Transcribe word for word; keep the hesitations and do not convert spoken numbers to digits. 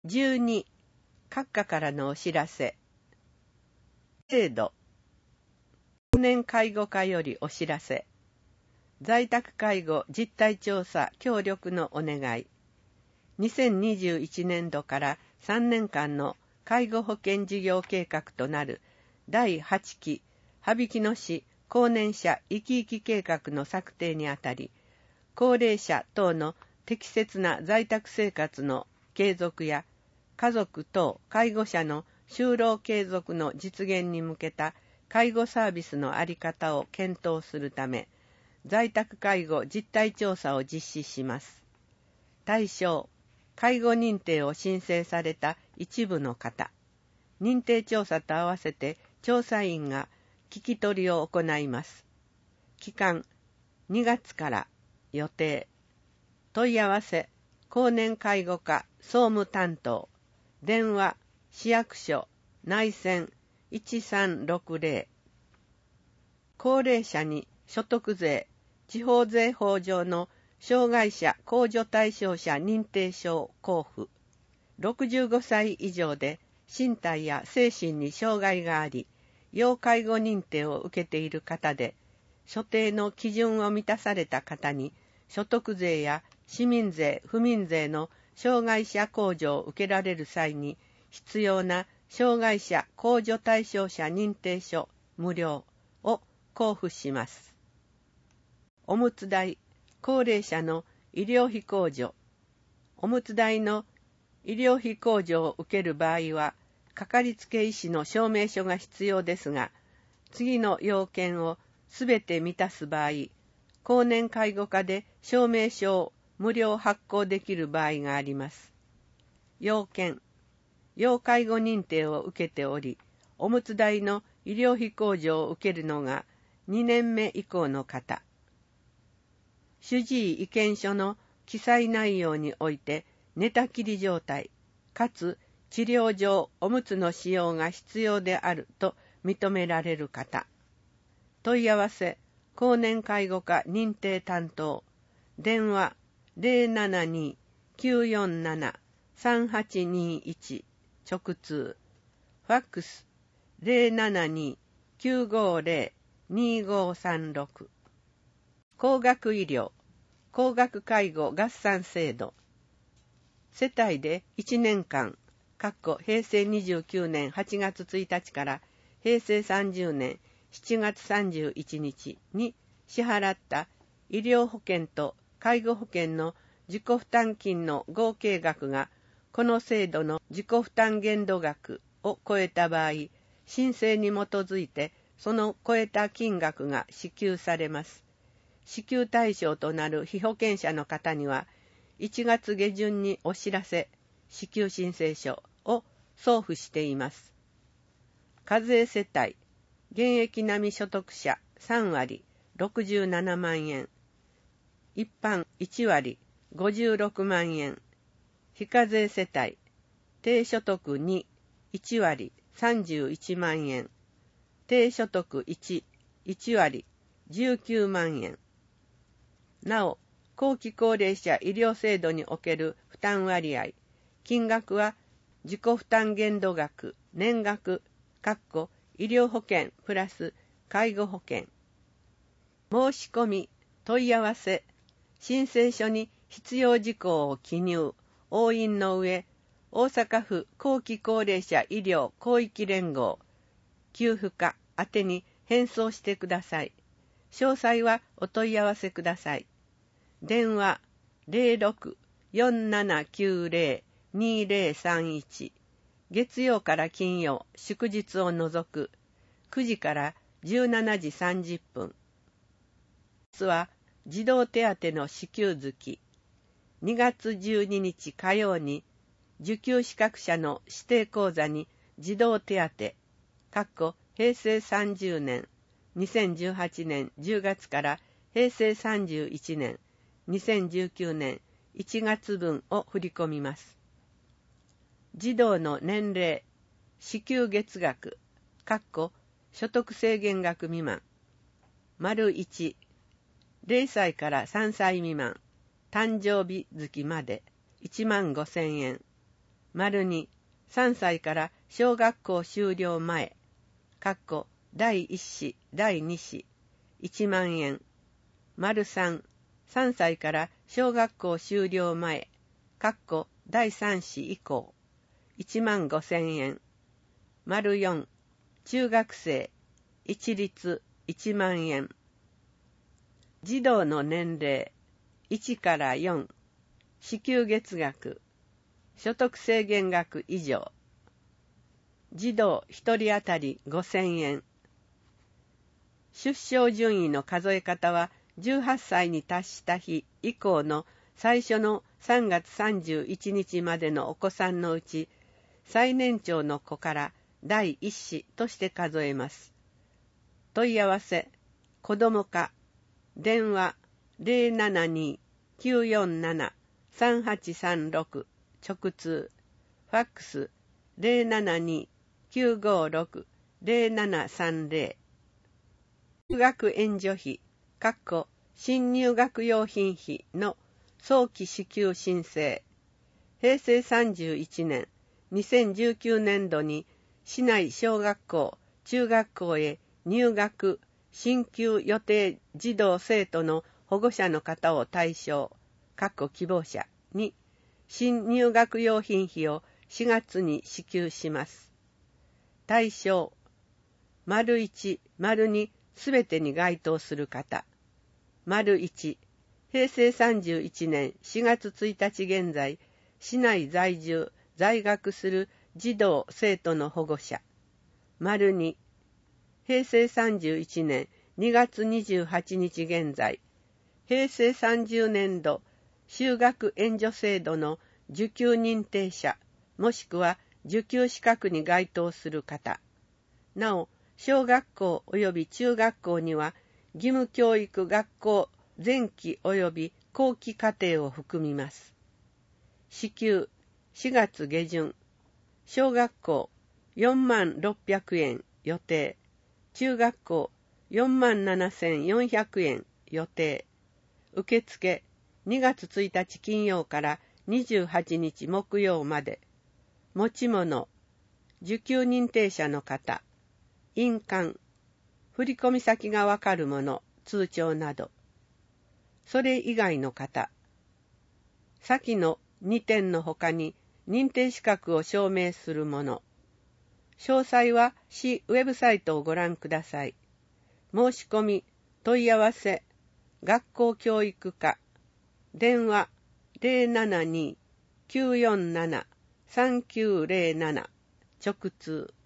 じゅうに、閣下からのお知らせ。制度。少年介護課よりお知らせ。在宅介護実態調査協力のお願い。にせんにじゅういちねんどからさんねんかんの介護保険事業計画となるだいはちき羽曳野市高年者生き生き計画の策定にあたり、高齢者等の適切な在宅生活の継続や家族等介護者の就労継続の実現に向けた介護サービスの在り方を検討するため、在宅介護実態調査を実施します。対象、介護認定を申請された一部の方。認定調査と合わせて調査員が聞き取りを行います。期間、にがつから予定。問い合わせ、高年介護課総務担当。電話、市役所、内線いちさんろくぜろ。高齢者に所得税、地方税法上の障害者控除対象者認定証交付。ろくじゅうごさい以上で身体や精神に障害があり、要介護認定を受けている方で、所定の基準を満たされた方に所得税や市民税、府民税の障害者控除を受けられる際に必要な障害者控除対象者認定書無料を交付します。おむつ代、高齢者の医療費控除。おむつ代の医療費控除を受ける場合は、かかりつけ医師の証明書が必要ですが、次の要件をすべて満たす場合、高年介護課で証明書を無料発行できる場合があります。要件、要介護認定を受けており、おむつ代の医療費控除を受けるのがにねんめ以降の方。主治医意見書の記載内容において寝たきり状態、かつ治療上おむつの使用が必要であると認められる方。問い合わせ、高年介護課認定担当。電話 ゼロななに きゅうよんなな さんはちにいち 直通。ファックス ゼロななに きゅうごゼロ にごさんろく。高額医療、高額介護合算制度。世帯でいちねんかん、かっこへいせいにじゅうきゅうねんはちがつついたちからへいせいさんじゅうねんしちがつさんじゅういちにちに支払った医療保険と介護保険の自己負担金の合計額がこの制度の自己負担限度額を超えた場合、申請に基づいてその超えた金額が支給されます。支給対象となる被保険者の方にはいちがつげじゅんにお知らせ、支給申請書を送付しています。課税世帯、現役並み所得者さんわりろくじゅうななまんえん、一般いちわりごじゅうろくまんえん、非課税世帯、低所得に、いちわりさんじゅういちまんえん、低所得いち、いちわりじゅうきゅうまんえん。なお、後期高齢者医療制度における負担割合、金額は自己負担限度額、年額、かっこ医療保険プラス介護保険。申し込み、問い合わせ、申請書に必要事項を記入、押印の上、大阪府後期高齢者医療広域連合、給付課宛てに返送してください。詳細はお問い合わせください。電話 ゼロろく よんななきゅうゼロ にゼロさんいち。月曜から金曜、祝日を除くくじからじゅうしちじさんじゅっぷん。明日は児童手当の支給月。にがつじゅうににち火曜に受給資格者の指定口座に児童手当、かっこへいせいさんじゅうねん、にせんじゅうはちねんじゅうがつからへいせいさんじゅういちねん、にせんじゅうきゅうねんいちがつぶんを振り込みます。児童の年齢、支給月額、かっこ所得制限額未満。丸いち、れいさいからさんさい未満、誕生日月までいちまんごせんえん。 丸に、さんさいから小学校修了前、かっこ第一子、第二子、いちまんえん。丸三、さんさいから小学校修了前、かっこ第三子以降、いちまんごせんえん。丸四、中学生、一律いちまんえん。児童の年齢、いちからよん、支給月額、所得制限額以上。児童ひとり当たりごせんえん。出生順位の数え方は、じゅうはっさいに達した日以降の最初のさんがつさんじゅういちにちまでのお子さんのうち、最年長の子から第一子として数えます。問い合わせ、子ども課、電話 ゼロななに きゅうよんなな さんはちさんろく 直通、ファックス ゼロななに きゅうごろく ゼロななさんゼロ。入学援助費、かっこ新入学用品費の早期支給申請。平成さんじゅういちねん、にせんじゅうきゅうねんどに市内小学校、中学校へ入学、進級予定児童生徒の保護者の方を対象、かっこ希望者に、新入学用品費をしがつに支給します。対象、丸一、丸二、すべてに該当する方。丸一、平成さんじゅういちねんしがつついたち現在、市内在住、在学する児童生徒の保護者。丸二、平成さんじゅういちねんにがつにじゅうはちにち現在、平成さんじゅうねんど就学援助制度の受給認定者、もしくは受給資格に該当する方。なお、小学校及び中学校には、義務教育学校前期及び後期課程を含みます。支給しがつげじゅん、小学校よんまんろっぴゃくえん予定、中学校よんまんななせんよんひゃくえん予定。受付にがつついたち金曜からにじゅうはちにち木曜まで。持ち物、受給認定者の方、印鑑、振込先がわかるもの、通帳など。それ以外の方、先のにてんのほかに認定資格を証明するもの。詳細は市ウェブサイトをご覧ください。申し込み、問い合わせ、学校教育課、電話 ゼロななに きゅうよんなな さんきゅうゼロなな 直通。